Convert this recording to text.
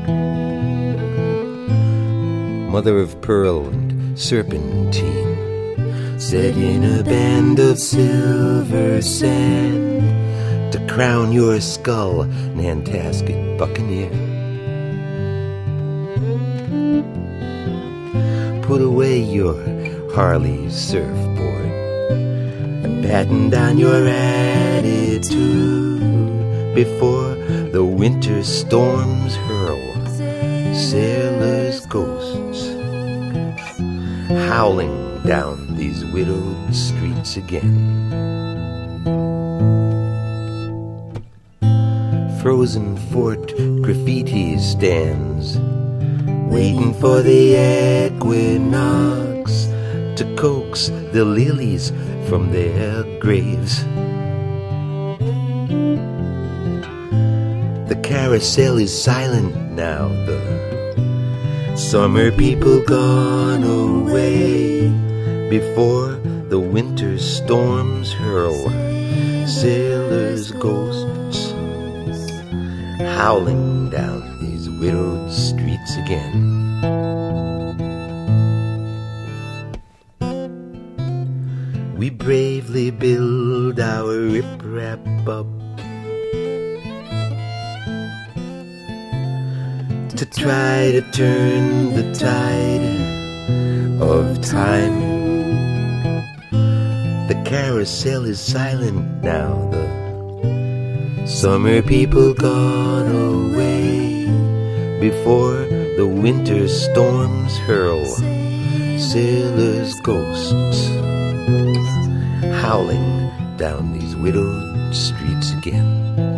Mother of pearl and serpentine, set in a band of silver sand to crown your skull, Nantasket buccaneer. Put away your Harley surfboard and batten down your attitude before the winter storms hurl sailors' ghosts howling down these widowed streets again. Frozen Fort graffiti stands, waiting for the equinox to coax the lilies from their graves. The carousel is silent now, the summer people gone away before the winter storms hurl sailors' ghosts howling down these widowed streets again. We bravely build our riprap up to try to turn the tide of time. The carousel is silent now, the summer people gone away before the winter storms hurl sailors' ghosts howling down these widowed streets again.